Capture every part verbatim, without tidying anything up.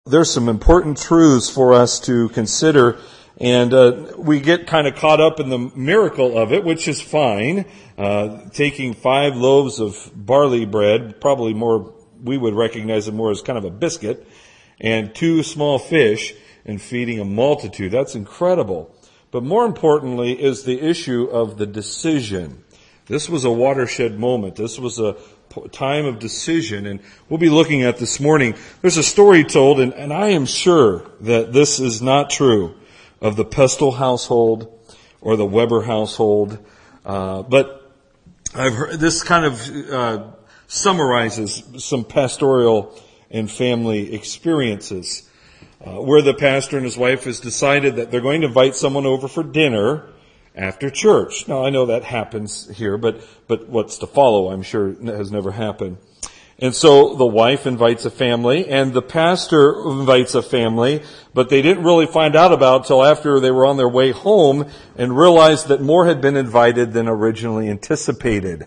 there's some important truths for us to consider. And uh, we get kind of caught up in the miracle of it, which is fine. Uh, taking five loaves of barley bread, probably more, we would recognize it more as kind of a biscuit, and two small fish, and feeding a multitude. That's incredible. But more importantly is the issue of the decision. This was a watershed moment. This was a time of decision, and we'll be looking at this morning. There's a story told, and, and I am sure that this is not true of the Pestle household or the Weber household, uh, but I've heard this kind of uh, summarizes some pastoral and family experiences uh, where the pastor and his wife has decided that they're going to invite someone over for dinner after church. Now, I know that happens here, but but what's to follow, I'm sure, has never happened. And so the wife invites a family, and the pastor invites a family, but they didn't really find out about it until after they were on their way home and realized that more had been invited than originally anticipated.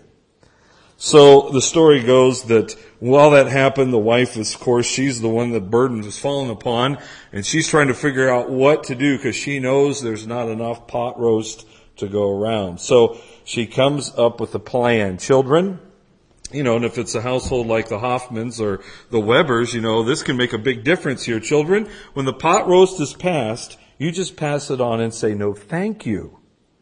So the story goes that while that happened, the wife, of course, she's the one the burden was falling upon, and she's trying to figure out what to do because she knows there's not enough pot roast to go around. So she comes up with a plan. Children, you know, and if it's a household like the Hoffmans or the Webers, you know, this can make a big difference here. Children, when the pot roast is passed, you just pass it on and say, no, thank you.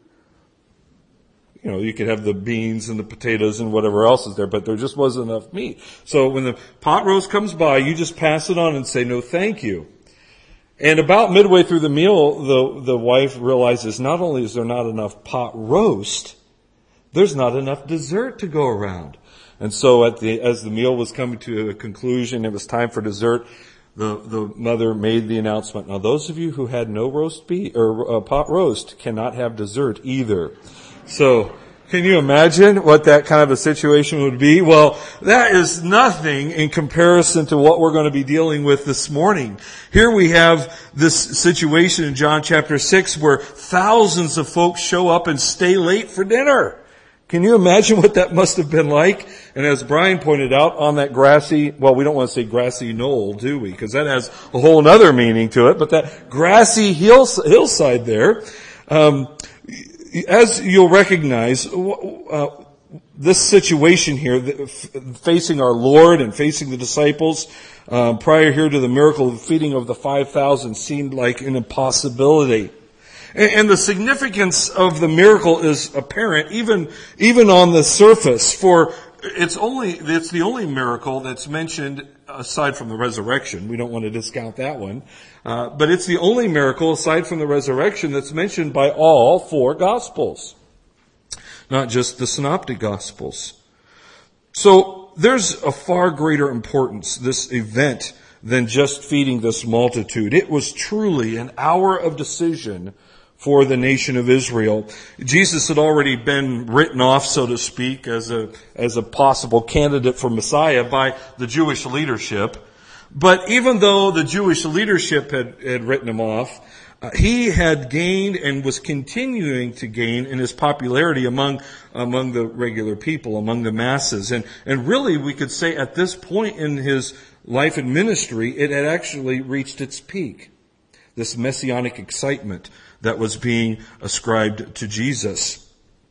You know, you could have the beans and the potatoes and whatever else is there, but there just wasn't enough meat. So when the pot roast comes by, you just pass it on and say, no, thank you. And about midway through the meal, the, the wife realizes not only is there not enough pot roast, there's not enough dessert to go around. And so at the, as the meal was coming to a conclusion, it was time for dessert, the, the mother made the announcement, now those of you who had no roast beef, or uh, pot roast cannot have dessert either. So, can you imagine what that kind of a situation would be? Well, that is nothing in comparison to what we're going to be dealing with this morning. Here we have this situation in John chapter six where thousands of folks show up and stay late for dinner. Can you imagine what that must have been like? And as Brian pointed out, on that grassy, well, we don't want to say grassy knoll, do we? Because that has a whole other meaning to it. But that grassy hill, hillside there, um, as you'll recognize, uh, this situation here, facing our Lord and facing the disciples, uh, prior here to the miracle of the feeding of the five thousand, seemed like an impossibility. And the significance of the miracle is apparent even, even on the surface, for it's only, it's the only miracle that's mentioned aside from the resurrection. We don't want to discount that one. Uh, but it's the only miracle aside from the resurrection that's mentioned by all four Gospels. Not just the Synoptic Gospels. So there's a far greater importance, this event, than just feeding this multitude. It was truly an hour of decision for the nation of Israel. Jesus had already been written off, so to speak, as a, as a possible candidate for Messiah by the Jewish leadership. But even though the Jewish leadership had, had written him off, uh, he had gained and was continuing to gain in his popularity among, among the regular people, among the masses. And, and really we could say at this point in his life and ministry, it had actually reached its peak. This messianic excitement that was being ascribed to Jesus.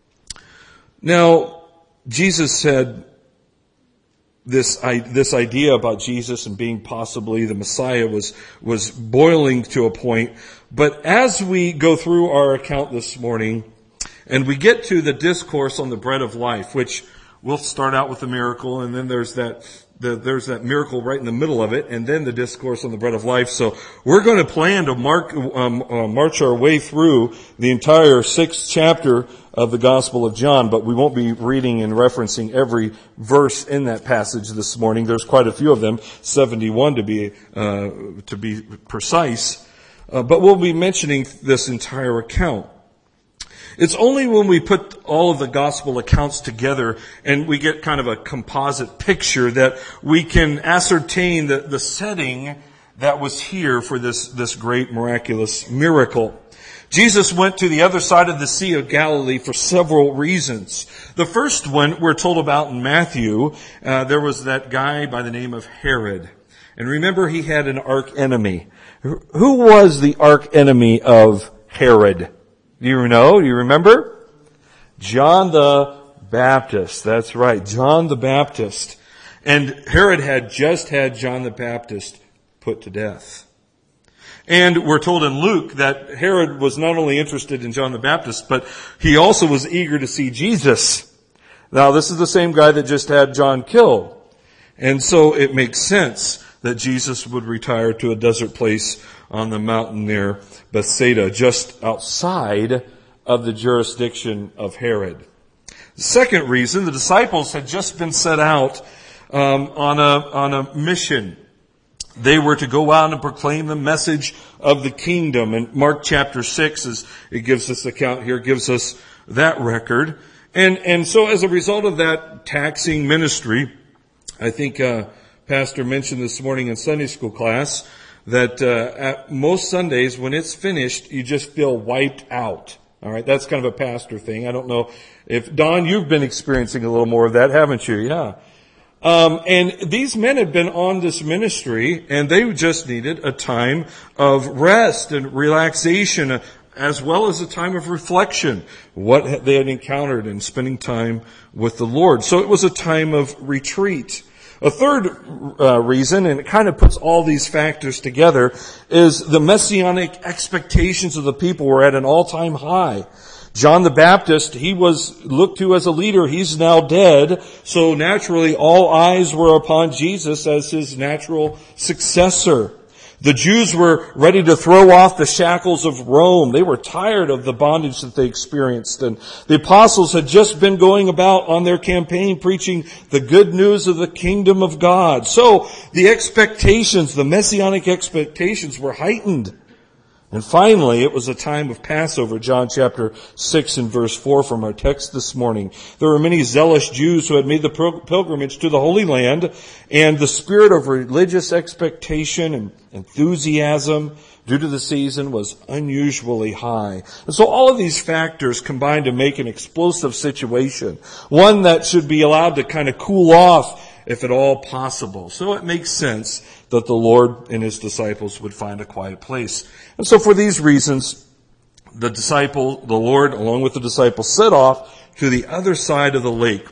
Now, Jesus said this, this idea about Jesus and being possibly the Messiah was, was boiling to a point. But as we go through our account this morning, and we get to the discourse on the bread of life, which we'll start out with the miracle, and then there's that The, there's that miracle right in the middle of it, and then the discourse on the bread of life. So we're going to plan to mark, um, uh, march our way through the entire sixth chapter of the Gospel of John, but we won't be reading and referencing every verse in that passage this morning. There's quite a few of them, seventy-one to be uh, to be precise. Uh, but we'll be mentioning this entire account. It's only when we put all of the gospel accounts together and we get kind of a composite picture that we can ascertain the, the setting that was here for this, this great miraculous miracle. Jesus went to the other side of the Sea of Galilee for several reasons. The first one we're told about in Matthew. Uh, there was that guy by the name of Herod. And remember, he had an arch enemy. Who was the arch enemy of Herod? Do you know? Do you remember? John the Baptist. That's right. John the Baptist. And Herod had just had John the Baptist put to death. And we're told in Luke that Herod was not only interested in John the Baptist, but he also was eager to see Jesus. Now, this is the same guy that just had John killed. And so it makes sense that Jesus would retire to a desert place on the mountain near Bethsaida, just outside of the jurisdiction of Herod. The second reason, the disciples had just been set out um, on a on a mission. They were to go out and proclaim the message of the kingdom. And Mark chapter six, as it gives us account here, gives us that record. And and so as a result of that taxing ministry, I think uh Pastor mentioned this morning in Sunday school class that uh at most Sundays when it's finished, you just feel wiped out. All right, that's kind of a pastor thing. I don't know if, Don, you've been experiencing a little more of that, haven't you? Yeah. Um, and these men had been on this ministry, and they just needed a time of rest and relaxation, as well as a time of reflection, what they had encountered in spending time with the Lord. So it was a time of retreat. A third uh, reason, and it kind of puts all these factors together, is the messianic expectations of the people were at an all-time high. John the Baptist, he was looked to as a leader. He's now dead. So naturally, all eyes were upon Jesus as his natural successor. The Jews were ready to throw off the shackles of Rome. They were tired of the bondage that they experienced. And the apostles had just been going about on their campaign preaching the good news of the kingdom of God. So the expectations, the messianic expectations were heightened. And finally, it was a time of Passover, John chapter six and verse four from our text this morning. There were many zealous Jews who had made the pilgrimage to the Holy Land, and the spirit of religious expectation and enthusiasm due to the season was unusually high. And so all of these factors combined to make an explosive situation, one that should be allowed to kind of cool off if at all possible. So it makes sense that the Lord and his disciples would find a quiet place. And so for these reasons, the disciple, the Lord, along with the disciples, set off to the other side of the lake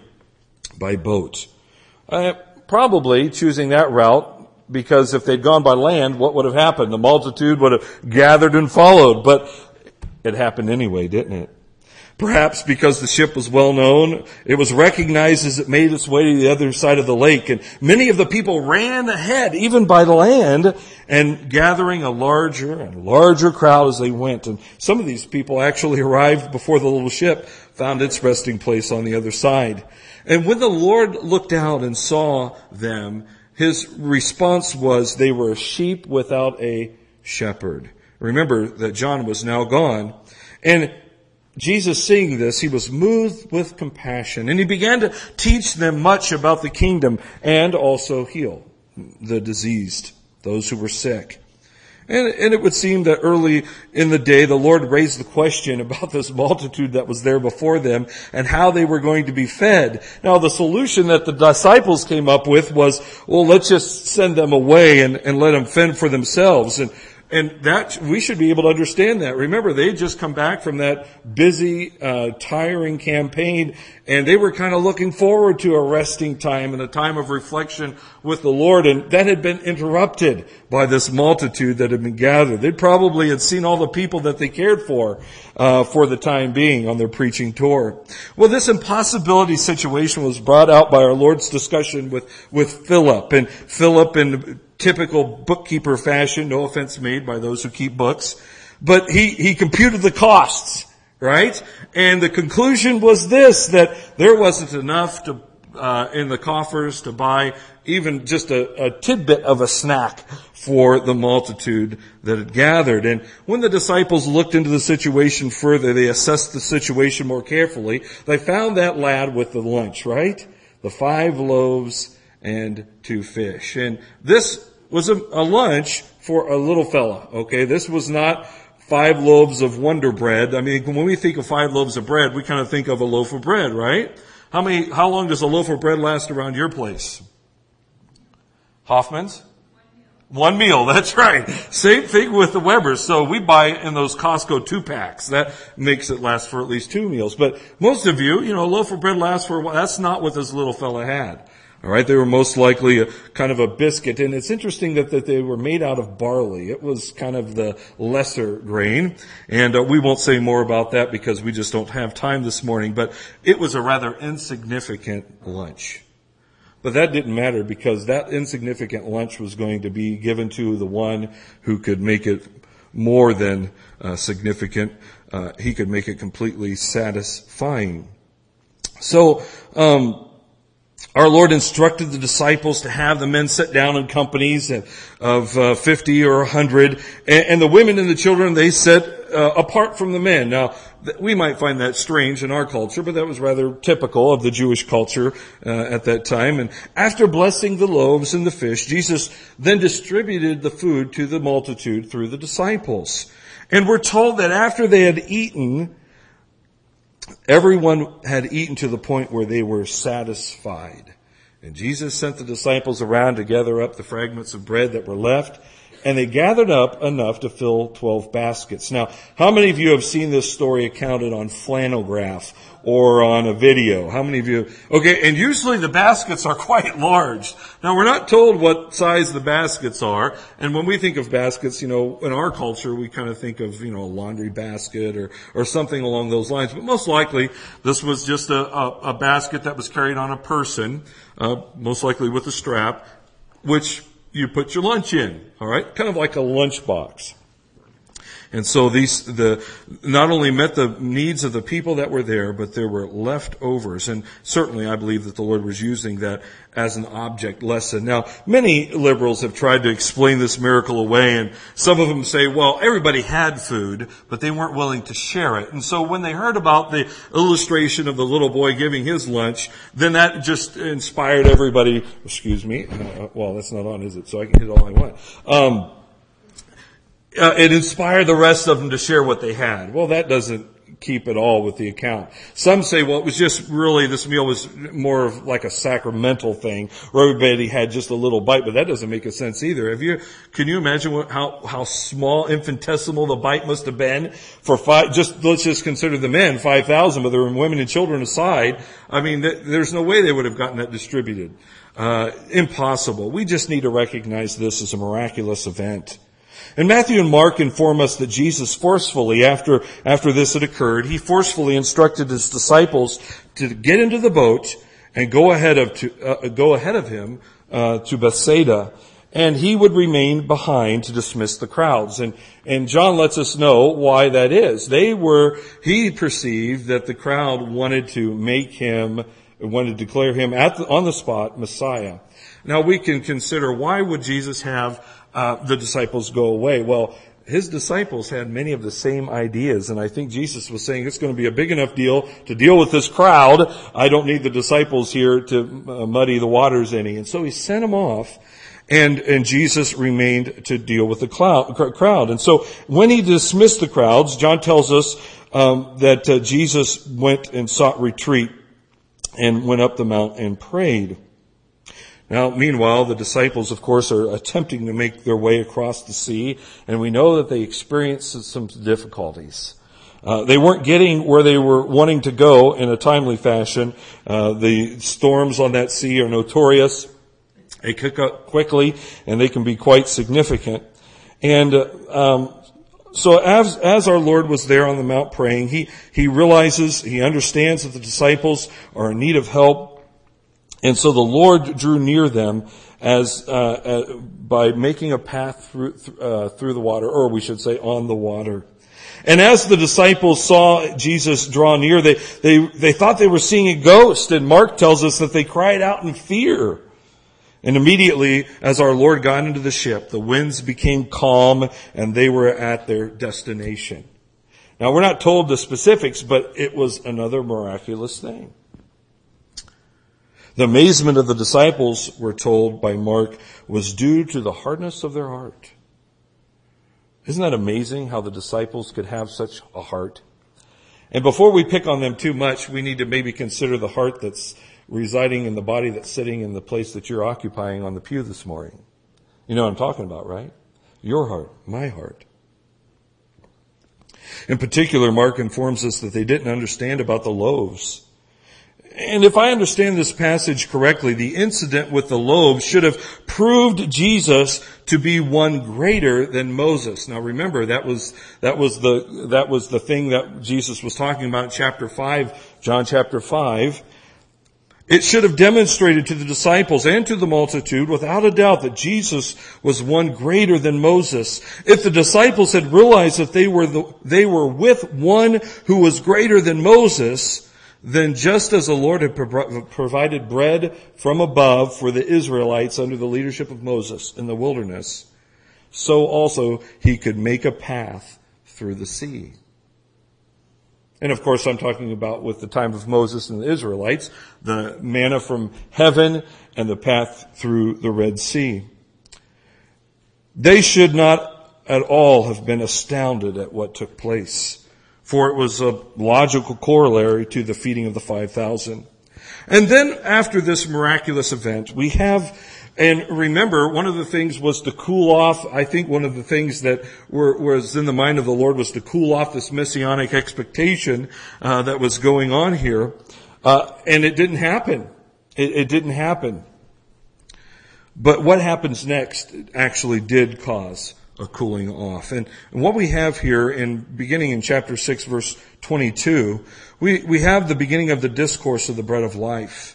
by boat. Uh, probably choosing that route because if they'd gone by land, what would have happened? The multitude would have gathered and followed. But it happened anyway, didn't it? Perhaps because the ship was well known, it was recognized as it made its way to the other side of the lake. And many of the people ran ahead, even by land, and gathering a larger and larger crowd as they went. And some of these people actually arrived before the little ship found its resting place on the other side. And when the Lord looked out and saw them, his response was, they were sheep without a shepherd. Remember that John was now gone. And Jesus, seeing this, he was moved with compassion, and he began to teach them much about the kingdom and also heal the diseased, those who were sick. And, and it would seem that early in the day, the Lord raised the question about this multitude that was there before them and how they were going to be fed. Now, the solution that the disciples came up with was, well, let's just send them away and, and let them fend for themselves. And And that, we should be able to understand that. Remember, they had just come back from that busy, uh, tiring campaign, and they were kind of looking forward to a resting time and a time of reflection with the Lord, and that had been interrupted by this multitude that had been gathered. They probably had seen all the people that they cared for, uh, for the time being on their preaching tour. Well, this impossibility situation was brought out by our Lord's discussion with, with Philip, and Philip and typical bookkeeper fashion, no offense made by those who keep books, but he, he computed the costs, right? And the conclusion was this, that there wasn't enough to, uh, in the coffers to buy even just a, a tidbit of a snack for the multitude that had gathered. And when the disciples looked into the situation further, they assessed the situation more carefully. They found that lad with the lunch, right? The five loaves and two fish. And this was a, a lunch for a little fella, okay? This was not five loaves of Wonder Bread. I mean, when we think of five loaves of bread, we kind of think of a loaf of bread, right? How many, how long does a loaf of bread last around your place? Hoffman's? One meal, that's right. Same thing with the Weber's. So we buy in those Costco two packs. That makes it last for at least two meals. But most of you, you know, a loaf of bread lasts for a while. That's not what this little fella had. All right, they were most likely a kind of a biscuit, and it's interesting that, that they were made out of barley. It was kind of the lesser grain, and uh, we won't say more about that because we just don't have time this morning, but it was a rather insignificant lunch. But that didn't matter because that insignificant lunch was going to be given to the one who could make it more than uh, significant. Uh, he could make it completely satisfying. So, um, our Lord instructed the disciples to have the men sit down in companies of uh, fifty or one hundred, and, and the women and the children, they sat uh, apart from the men. Now, th- we might find that strange in our culture, but that was rather typical of the Jewish culture uh, at that time. And after blessing the loaves and the fish, Jesus then distributed the food to the multitude through the disciples. And we're told that after they had eaten, everyone had eaten to the point where they were satisfied. And Jesus sent the disciples around to gather up the fragments of bread that were left, and they gathered up enough to fill twelve baskets. Now, how many of you have seen this story accounted on flannel graph or on a video? How many of you? Okay, and usually the baskets are quite large. Now, we're not told what size the baskets are, and when we think of baskets, you know, in our culture, we kind of think of, you know, a laundry basket or, or something along those lines. But most likely, this was just a, a, a basket that was carried on a person, uh, most likely with a strap, which you put your lunch in, all right? Kind of like a lunchbox. And so these, the, not only met the needs of the people that were there, but there were leftovers. And certainly I believe that the Lord was using that as an object lesson. Now, many liberals have tried to explain this miracle away, and some of them say, well, everybody had food, but they weren't willing to share it. And so when they heard about the illustration of the little boy giving his lunch, then that just inspired everybody, excuse me, uh, well, that's not on, is it? So I can hit all I want. Um, Uh, it inspired the rest of them to share what they had. Well, that doesn't keep at all with the account. Some say, well, it was just really, this meal was more of like a sacramental thing where everybody had just a little bite, but that doesn't make a sense either. Have you, can you imagine what, how, how small, infinitesimal the bite must have been for five, just, let's just consider the men, five thousand, but there were women and children aside. I mean, th- there's no way they would have gotten that distributed. Uh, impossible. We just need to recognize this as a miraculous event. And Matthew and Mark inform us that Jesus forcefully, after, after this had occurred, he forcefully instructed his disciples to get into the boat and go ahead of, to, uh, go ahead of him, uh, to Bethsaida. And he would remain behind to dismiss the crowds. And, and John lets us know why that is. They were, he perceived that the crowd wanted to make him, wanted to declare him at the, on the spot Messiah. Now we can consider, why would Jesus have Uh, the disciples go away? Well, his disciples had many of the same ideas, and I think Jesus was saying it's going to be a big enough deal to deal with this crowd. I don't need the disciples here to uh, muddy the waters any. And so he sent them off, and, and Jesus remained to deal with the cloud, crowd. And so when he dismissed the crowds, John tells us um, that uh, Jesus went and sought retreat and went up the mount and prayed. Now, meanwhile, the disciples, of course, are attempting to make their way across the sea, and we know that they experienced some difficulties. Uh, they weren't getting where they were wanting to go in a timely fashion. Uh, the storms on that sea are notorious. They kick up quickly, and they can be quite significant. And uh, um, so as, as our Lord was there on the mount praying, he, he realizes, he understands that the disciples are in need of help. And so the Lord drew near them as uh, uh by making a path through uh, through the water, or we should say on the water. And as the disciples saw Jesus draw near, they they they thought they were seeing a ghost. And Mark tells us that they cried out in fear. And immediately, as our Lord got into the ship, the winds became calm, and they were at their destination. Now, we're not told the specifics, but it was another miraculous thing. The amazement of the disciples, we're told by Mark, was due to the hardness of their heart. Isn't that amazing how the disciples could have such a heart? And before we pick on them too much, we need to maybe consider the heart that's residing in the body that's sitting in the place that you're occupying on the pew this morning. You know what I'm talking about, right? Your heart, my heart. In particular, Mark informs us that they didn't understand about the loaves. And if I understand this passage correctly, the incident with the loaves should have proved Jesus to be one greater than Moses. Now remember, that was, that was the, that was the thing that Jesus was talking about in chapter five, John chapter five. It should have demonstrated to the disciples and to the multitude without a doubt that Jesus was one greater than Moses. If the disciples had realized that they were the, they were with one who was greater than Moses, then just as the Lord had pro- provided bread from above for the Israelites under the leadership of Moses in the wilderness, so also he could make a path through the sea. And of course, I'm talking about with the time of Moses and the Israelites, the manna from heaven and the path through the Red Sea. They should not at all have been astounded at what took place, for it was a logical corollary to the feeding of the five thousand. And then after this miraculous event, we have, and remember, one of the things was to cool off. I think one of the things that were, was in the mind of the Lord was to cool off this messianic expectation uh, that was going on here. Uh, and it didn't happen. It, it didn't happen. But what happens next actually did cause a cooling off. And, and what we have here in beginning in chapter six, verse twenty-two, we, we have the beginning of the discourse of the bread of life.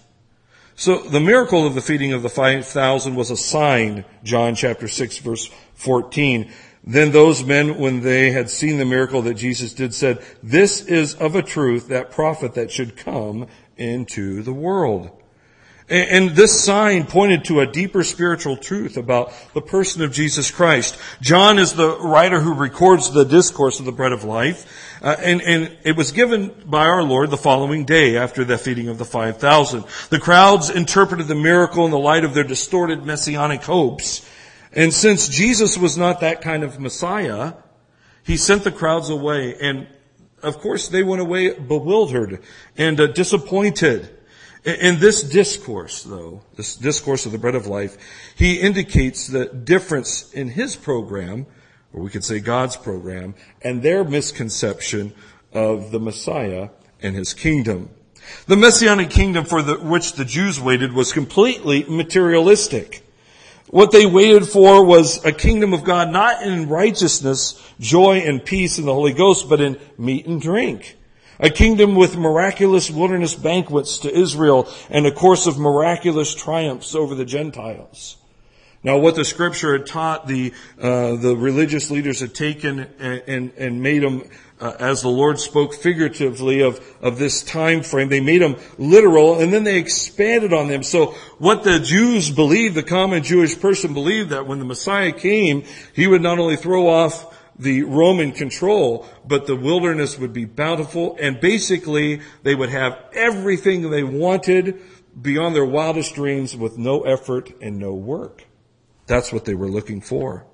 So the miracle of the feeding of the five thousand was a sign, John chapter six, verse fourteen. Then those men, when they had seen the miracle that Jesus did, said, "This is of a truth that prophet that should come into the world." And this sign pointed to a deeper spiritual truth about the person of Jesus Christ. John is the writer who records the discourse of the bread of life. Uh, and, and it was given by our Lord the following day after the feeding of the five thousand. The crowds interpreted the miracle in the light of their distorted messianic hopes. And since Jesus was not that kind of Messiah, he sent the crowds away. And of course they went away bewildered and uh, disappointed. In this discourse, though, this discourse of the bread of life, he indicates the difference in his program, or we could say God's program, and their misconception of the Messiah and his kingdom. The Messianic kingdom for the, which the Jews waited was completely materialistic. What they waited for was a kingdom of God not in righteousness, joy, and peace in the Holy Ghost, but in meat and drink. A kingdom with miraculous wilderness banquets to Israel and a course of miraculous triumphs over the Gentiles. Now, what the Scripture had taught, the uh, the religious leaders had taken and and, and made them, uh, as the Lord spoke figuratively of of this time frame, they made them literal, and then they expanded on them. So, what the Jews believed, the common Jewish person believed, that when the Messiah came, he would not only throw off the Roman control, but the wilderness would be bountiful, and basically they would have everything they wanted beyond their wildest dreams with no effort and no work. That's what they were looking for.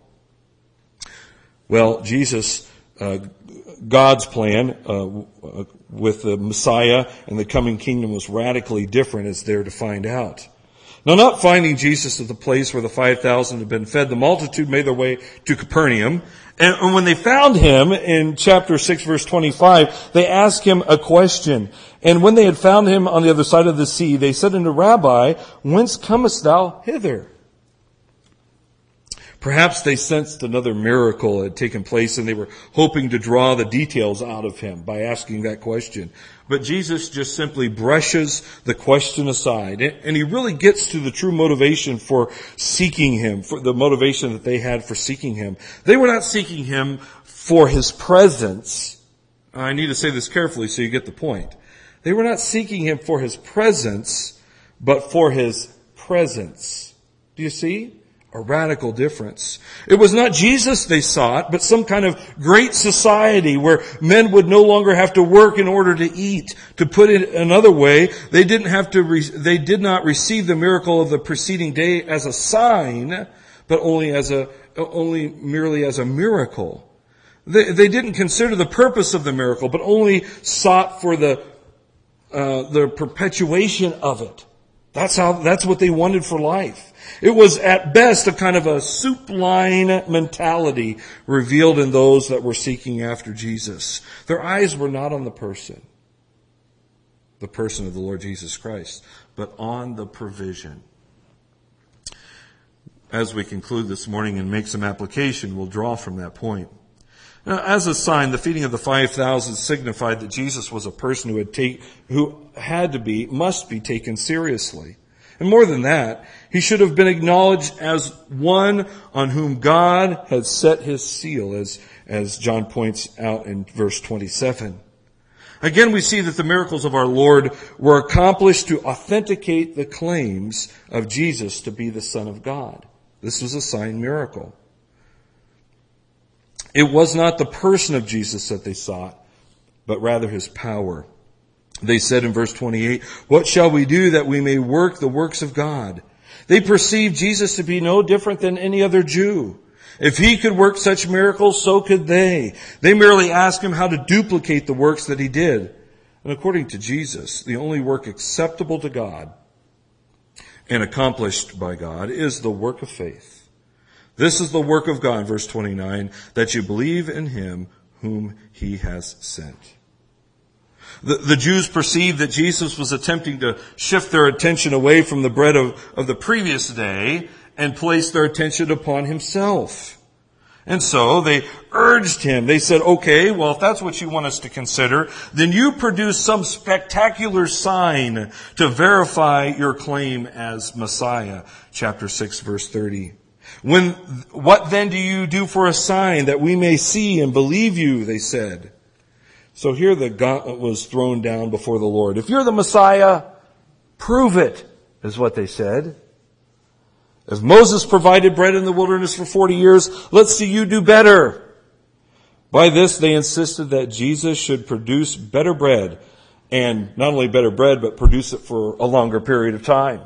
Well, Jesus, uh, God's plan uh, with the Messiah and the coming kingdom was radically different, as they're to find out. Now, not finding Jesus at the place where the five thousand had been fed, the multitude made their way to Capernaum. And when they found him in chapter six, verse twenty-five, they asked him a question. And when they had found him on the other side of the sea, they said unto Rabbi, "Whence comest thou hither?" Perhaps they sensed another miracle had taken place, and they were hoping to draw the details out of him by asking that question. But Jesus just simply brushes the question aside, and he really gets to the true motivation for seeking him, for the motivation that they had for seeking him. They were not seeking him for his presence. I need to say this carefully so you get the point. They were not seeking him for his presence, but for his presence. Do you see? A radical difference. It was not Jesus they sought, but some kind of great society where men would no longer have to work in order to eat. To put it another way, they didn't have to, re- they did not receive the miracle of the preceding day as a sign, but only as a, only merely as a miracle. They, they didn't consider the purpose of the miracle, but only sought for the, uh, the perpetuation of it. That's how, that's what they wanted for life. It was at best a kind of a soup line mentality revealed in those that were seeking after Jesus. Their eyes were not on the person, the person of the Lord Jesus Christ, but on the provision. As we conclude this morning and make some application, we'll draw from that point. Now, as a sign, the feeding of the five thousand signified that Jesus was a person who had take, who had to be, must be taken seriously. And more than that, he should have been acknowledged as one on whom God had set his seal, as, as John points out in verse twenty-seven. Again, we see that the miracles of our Lord were accomplished to authenticate the claims of Jesus to be the Son of God. This was a sign miracle. It was not the person of Jesus that they sought, but rather his power. They said in verse twenty-eight, "What shall we do that we may work the works of God?" They perceived Jesus to be no different than any other Jew. If he could work such miracles, so could they. They merely asked him how to duplicate the works that he did. And according to Jesus, the only work acceptable to God and accomplished by God is the work of faith. This is the work of God, verse twenty-nine, that you believe in him whom he has sent. The, the Jews perceived that Jesus was attempting to shift their attention away from the bread of, of the previous day and place their attention upon himself. And so they urged him. They said, okay, well, if that's what you want us to consider, then you produce some spectacular sign to verify your claim as Messiah. Chapter six, verse thirty. When, what then do you do for a sign that we may see and believe you, they said. So here the gauntlet was thrown down before the Lord. If you're the Messiah, prove it, is what they said. If Moses provided bread in the wilderness for forty years, let's see you do better. By this they insisted that Jesus should produce better bread, and not only better bread, but produce it for a longer period of time.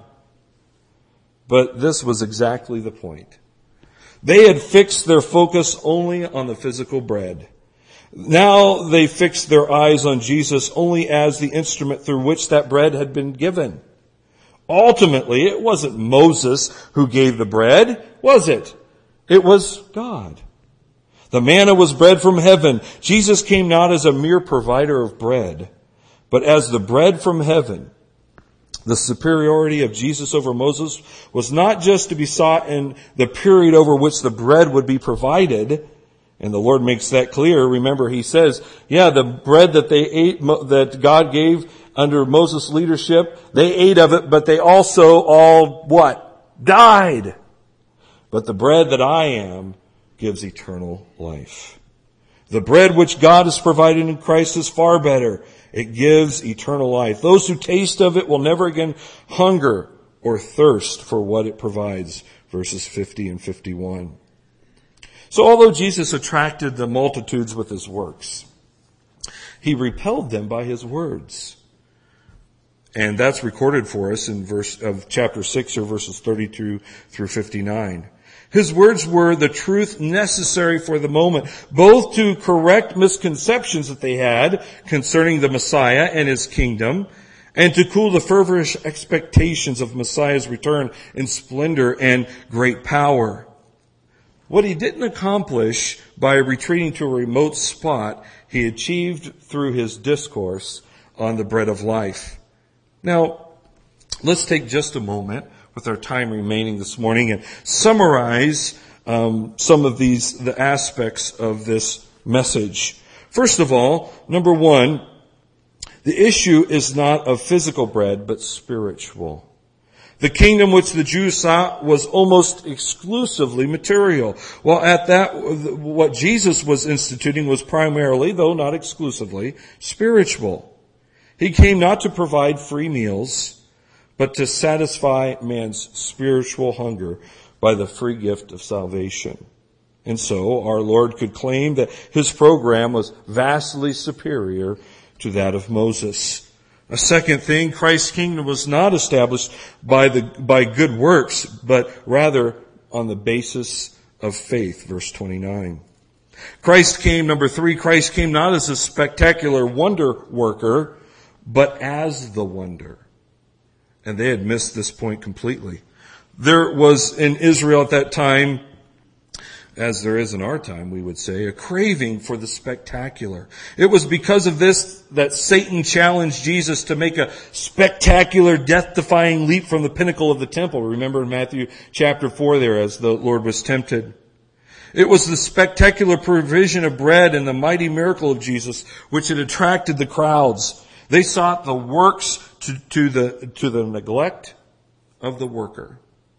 But this was exactly the point. They had fixed their focus only on the physical bread. Now they fixed their eyes on Jesus only as the instrument through which that bread had been given. Ultimately, it wasn't Moses who gave the bread, was it? It was God. The manna was bread from heaven. Jesus came not as a mere provider of bread, but as the bread from heaven. The superiority of Jesus over Moses was not just to be sought in the period over which the bread would be provided. And the Lord makes that clear. Remember, he says, yeah, the bread that they ate, that God gave under Moses' leadership, they ate of it, but they also all, what? Died. But the bread that I am gives eternal life. The bread which God has provided in Christ is far better. It gives eternal life. Those who taste of it will never again hunger or thirst for what it provides. Verses fifty and fifty-one. So although Jesus attracted the multitudes with his works, he repelled them by his words. And that's recorded for us in verse of chapter six, or verses thirty-two through fifty-nine. His words were the truth necessary for the moment, both to correct misconceptions that they had concerning the Messiah and his kingdom, and to cool the feverish expectations of Messiah's return in splendor and great power. What he didn't accomplish by retreating to a remote spot, he achieved through his discourse on the bread of life. Now, let's take just a moment with our time remaining this morning and summarize um, some of these the aspects of this message. First of all, number one, the issue is not of physical bread, but spiritual. The kingdom which the Jews sought was almost exclusively material. Well, at that, what Jesus was instituting was primarily, though not exclusively, spiritual. He came not to provide free meals, but to satisfy man's spiritual hunger by the free gift of salvation. And so our Lord could claim that his program was vastly superior to that of Moses. A second thing, Christ's kingdom was not established by the by good works, but rather on the basis of faith, verse twenty-nine. Christ came, number three, Christ came not as a spectacular wonder worker, but as the wonder. And they had missed this point completely. There was in Israel at that time, as there is in our time, we would say, a craving for the spectacular. It was because of this that Satan challenged Jesus to make a spectacular, death-defying leap from the pinnacle of the temple. Remember in Matthew chapter four there, as the Lord was tempted. It was the spectacular provision of bread and the mighty miracle of Jesus which had attracted the crowds. They sought the works to, to the, to the neglect of the worker.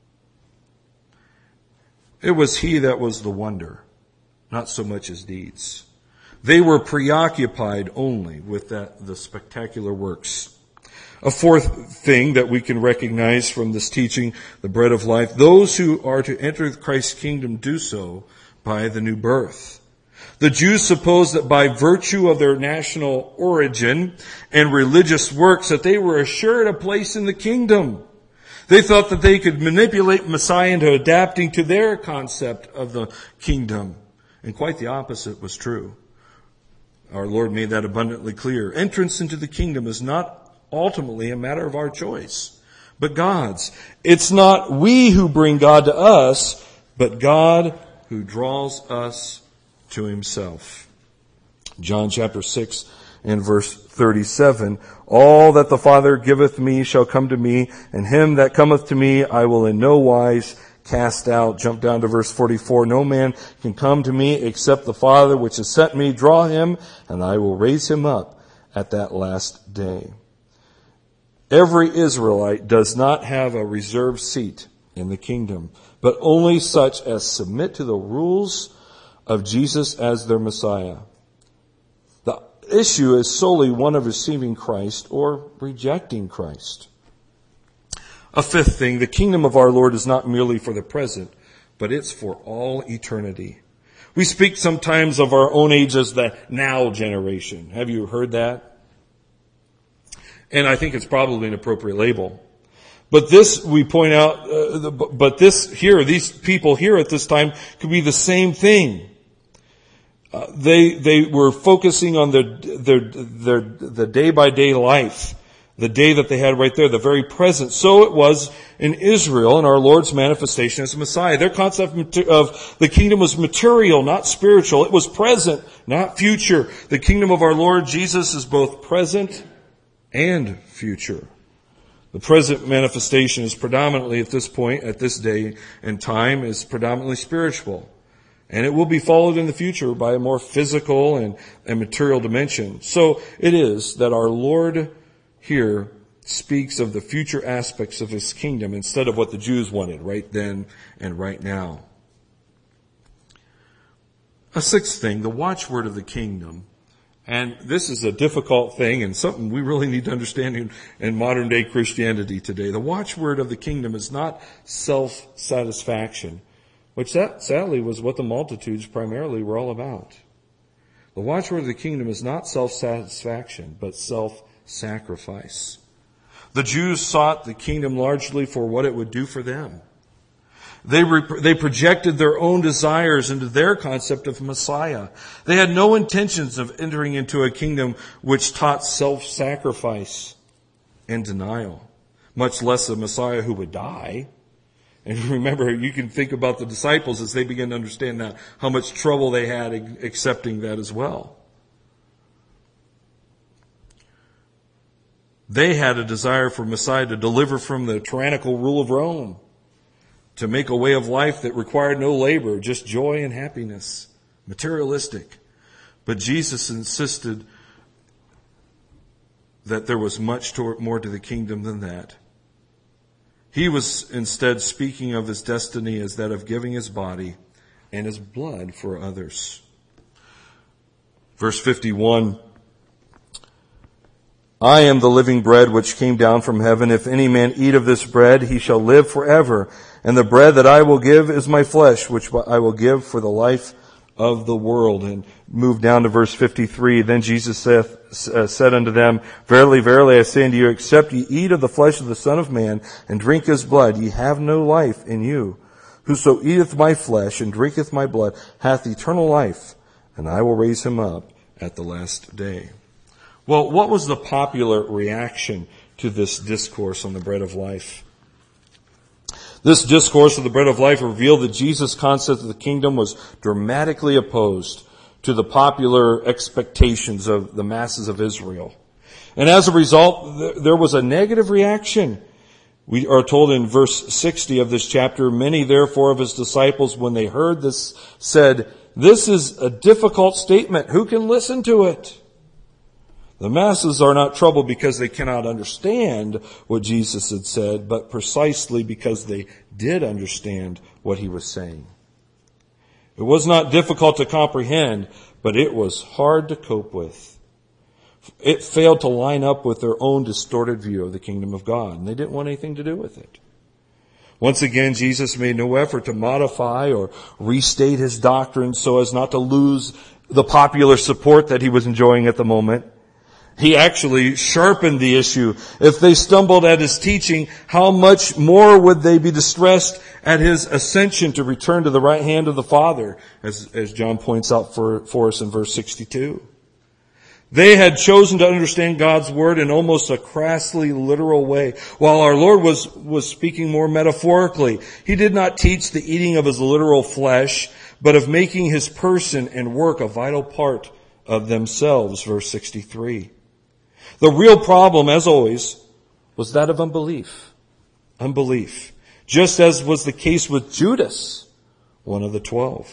It was he that was the wonder, not so much his deeds. They were preoccupied only with that, the spectacular works. A fourth thing that we can recognize from this teaching, the bread of life, those who are to enter Christ's kingdom do so by the new birth. The Jews supposed that by virtue of their national origin and religious works that they were assured a place in the kingdom. They thought that they could manipulate Messiah into adapting to their concept of the kingdom. And quite the opposite was true. Our Lord made that abundantly clear. Entrance into the kingdom is not ultimately a matter of our choice, but God's. It's not we who bring God to us, but God who draws us to himself. John chapter six and verse thirty-seven, all that the Father giveth me shall come to me, and him that cometh to me I will in no wise cast out. Jump down to verse forty-four, no man can come to me except the Father which has sent me draw him, and I will raise him up at that last day. Every Israelite does not have a reserved seat in the kingdom, but only such as submit to the rules of Jesus as their Messiah. The issue is solely one of receiving Christ or rejecting Christ. A fifth thing, the kingdom of our Lord is not merely for the present, but it's for all eternity. We speak sometimes of our own age as the now generation. Have you heard that? And I think it's probably an appropriate label. But this, we point out, uh, the, but this here, these people here at this time could be the same thing. Uh, they, they were focusing on their, their, their, the day by day life, the day that they had right there, the very present. So it was in Israel in our Lord's manifestation as Messiah. Their concept of the kingdom was material, not spiritual. It was present, not future. The kingdom of our Lord Jesus is both present and future. The present manifestation is predominantly at this point, at this day and time, is predominantly spiritual. And it will be followed in the future by a more physical and, and material dimension. So it is that our Lord here speaks of the future aspects of his kingdom instead of what the Jews wanted right then and right now. A sixth thing, the watchword of the kingdom. And this is a difficult thing and something we really need to understand in, in modern day Christianity today. The watchword of the kingdom is not self-satisfaction, which that sadly was what the multitudes primarily were all about. The watchword of the kingdom is not self-satisfaction, but self-sacrifice. The Jews sought the kingdom largely for what it would do for them. They, re- they projected their own desires into their concept of Messiah. They had no intentions of entering into a kingdom which taught self-sacrifice and denial, much less a Messiah who would die. And remember, you can think about the disciples as they begin to understand that, how much trouble they had accepting that as well. They had a desire for Messiah to deliver from the tyrannical rule of Rome, to make a way of life that required no labor, just joy and happiness, materialistic. But Jesus insisted that there was much to, more to the kingdom than that. He was instead speaking of his destiny as that of giving his body and his blood for others. Verse fifty-one, I am the living bread which came down from heaven. If any man eat of this bread, he shall live forever. And the bread that I will give is my flesh, which I will give for the life of the world. And move down to verse fifty-three. Then Jesus saith, uh, said unto them, Verily, verily, I say unto you, except ye eat of the flesh of the Son of Man, and drink his blood, ye have no life in you. Whoso eateth my flesh, and drinketh my blood, hath eternal life, and I will raise him up at the last day. Well, what was the popular reaction to this discourse on the bread of life. This discourse of the bread of life revealed that Jesus' concept of the kingdom was dramatically opposed to the popular expectations of the masses of Israel. And as a result, there was a negative reaction. We are told in verse sixty of this chapter, many therefore of his disciples, when they heard this, said, "This is a difficult statement. Who can listen to it?" The masses are not troubled because they cannot understand what Jesus had said, but precisely because they did understand what he was saying. It was not difficult to comprehend, but it was hard to cope with. It failed to line up with their own distorted view of the kingdom of God, and they didn't want anything to do with it. Once again, Jesus made no effort to modify or restate his doctrine so as not to lose the popular support that he was enjoying at the moment. He actually sharpened the issue. If they stumbled at his teaching, how much more would they be distressed at his ascension to return to the right hand of the Father, as, as John points out for, for us in verse sixty-two. They had chosen to understand God's word in almost a crassly literal way, while our Lord was, was speaking more metaphorically. He did not teach the eating of his literal flesh, but of making his person and work a vital part of themselves, verse sixty-three. The real problem, as always, was that of unbelief. Unbelief. Just as was the case with Judas, one of the twelve.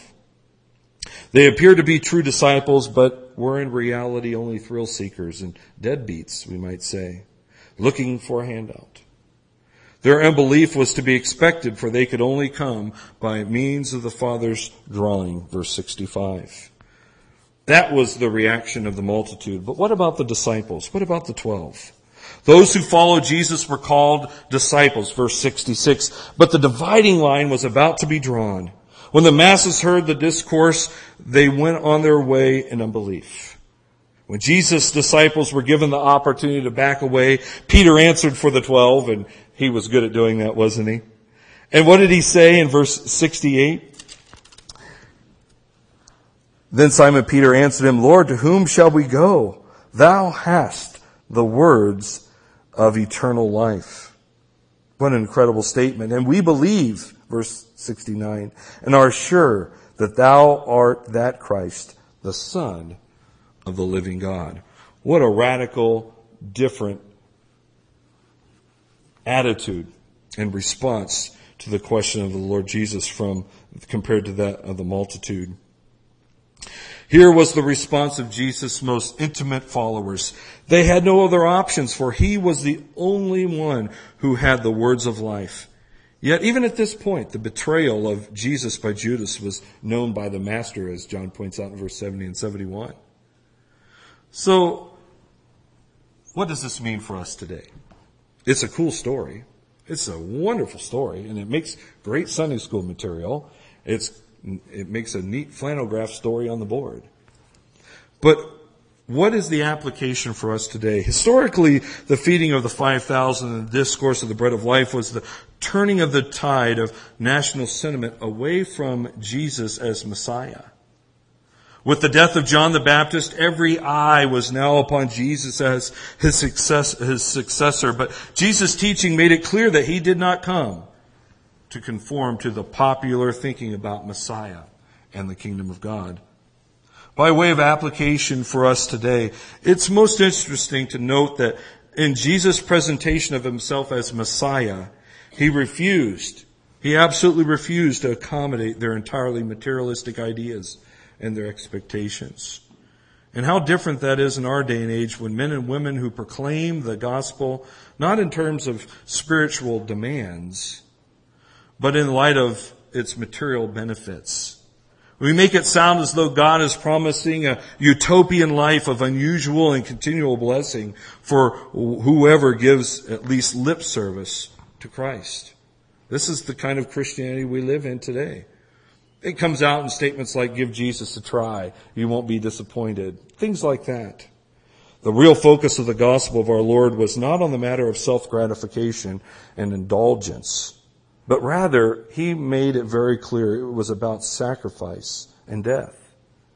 They appeared to be true disciples, but were in reality only thrill seekers and deadbeats, we might say, looking for a handout. Their unbelief was to be expected, for they could only come by means of the Father's drawing, verse sixty-five. That was the reaction of the multitude. But what about the disciples? What about the twelve? Those who followed Jesus were called disciples, verse sixty-six. But the dividing line was about to be drawn. When the masses heard the discourse, they went on their way in unbelief. When Jesus' disciples were given the opportunity to back away, Peter answered for the twelve, and he was good at doing that, wasn't he? And what did he say in verse sixty-eight? Then Simon Peter answered him, "Lord, to whom shall we go? Thou hast the words of eternal life." What an incredible statement. And we believe, verse sixty-nine, and are sure that thou art that Christ, the Son of the living God. What a radical, different attitude and response to the question of the Lord Jesus from compared to that of the multitude. Here was the response of Jesus' most intimate followers. They had no other options, for he was the only one who had the words of life. Yet even at this point, the betrayal of Jesus by Judas was known by the Master, as John points out in verse seventy and seventy-one. So, what does this mean for us today? It's a cool story. It's a wonderful story, and it makes great Sunday school material. It's It makes a neat flannel graph story on the board. But what is the application for us today? Historically, the feeding of the five thousand and the discourse of the bread of life was the turning of the tide of national sentiment away from Jesus as Messiah. With the death of John the Baptist, every eye was now upon Jesus as his success, his successor. But Jesus' teaching made it clear that he did not come to conform to the popular thinking about Messiah and the kingdom of God. By way of application for us today, it's most interesting to note that in Jesus' presentation of himself as Messiah, he refused, he absolutely refused to accommodate their entirely materialistic ideas and their expectations. And how different that is in our day and age when men and women who proclaim the gospel, not in terms of spiritual demands, but in light of its material benefits. We make it sound as though God is promising a utopian life of unusual and continual blessing for whoever gives at least lip service to Christ. This is the kind of Christianity we live in today. It comes out in statements like, "Give Jesus a try. You won't be disappointed." Things like that. The real focus of the gospel of our Lord was not on the matter of self-gratification and indulgence, but rather, he made it very clear it was about sacrifice and death.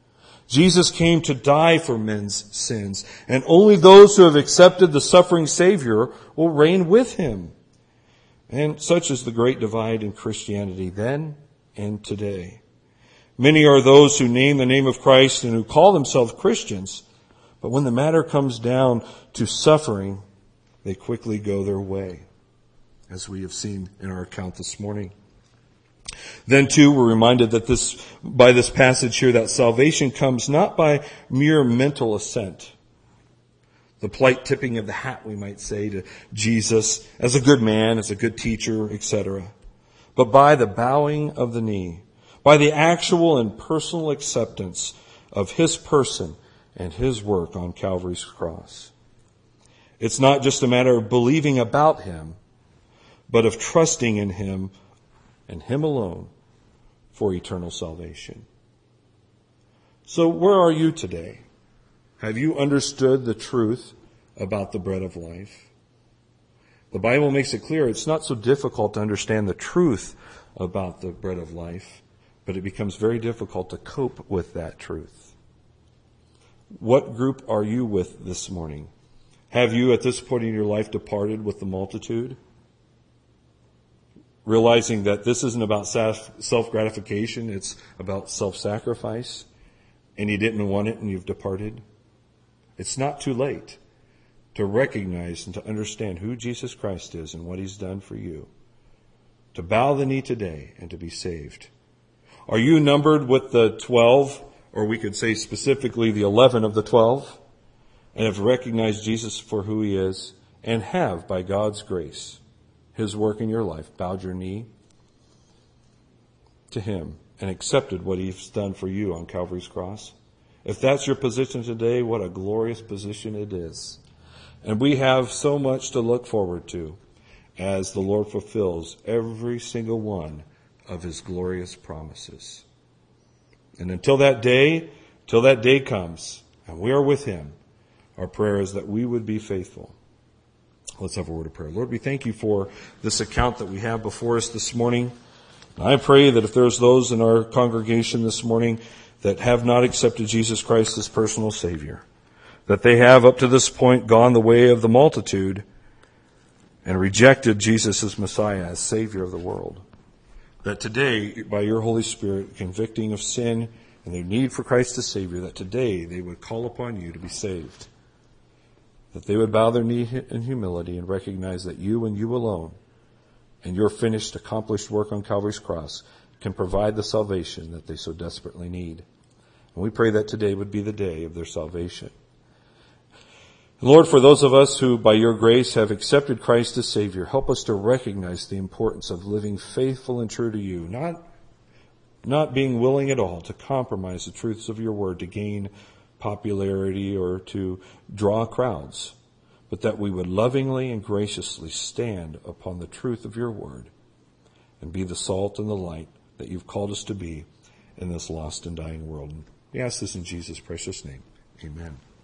Jesus came to die for men's sins, and only those who have accepted the suffering Savior will reign with him. And such is the great divide in Christianity then and today. Many are those who name the name of Christ and who call themselves Christians, but when the matter comes down to suffering, they quickly go their way, as we have seen in our account this morning. Then too, we're reminded that this, by this passage here, that salvation comes not by mere mental assent. The polite tipping of the hat, we might say, to Jesus as a good man, as a good teacher, et cetera. But by the bowing of the knee, by the actual and personal acceptance of his person and his work on Calvary's cross. It's not just a matter of believing about him, but of trusting in him and him alone for eternal salvation. So where are you today? Have you understood the truth about the bread of life? The Bible makes it clear it's not so difficult to understand the truth about the bread of life, but it becomes very difficult to cope with that truth. What group are you with this morning? Have you at this point in your life departed with the multitude? Realizing that this isn't about self-gratification, it's about self-sacrifice, and you didn't want it and you've departed. It's not too late to recognize and to understand who Jesus Christ is and what he's done for you. To bow the knee today and to be saved. Are you numbered with the twelve, or we could say specifically the eleven of the twelve, and have recognized Jesus for who he is, and have, by God's grace, his work in your life, bowed your knee to him and accepted what he's done for you on Calvary's cross? If that's your position today, what a glorious position it is. And we have so much to look forward to as the Lord fulfills every single one of his glorious promises. And until that day, till that day comes, and we are with him, our prayer is that we would be faithful. Let's have a word of prayer. Lord, we thank you for this account that we have before us this morning. I pray that if there's those in our congregation this morning that have not accepted Jesus Christ as personal Savior, that they have up to this point gone the way of the multitude and rejected Jesus as Messiah, as Savior of the world, that today, by your Holy Spirit, convicting of sin and their need for Christ as Savior, that today they would call upon you to be saved. That they would bow their knee in humility and recognize that you and you alone and your finished, accomplished work on Calvary's cross can provide the salvation that they so desperately need. And we pray that today would be the day of their salvation. And Lord, for those of us who, by your grace, have accepted Christ as Savior, help us to recognize the importance of living faithful and true to you, not, not being willing at all to compromise the truths of your word to gain popularity or to draw crowds, but that we would lovingly and graciously stand upon the truth of your word and be the salt and the light that you've called us to be in this lost and dying world. And we ask this in Jesus' precious name. Amen.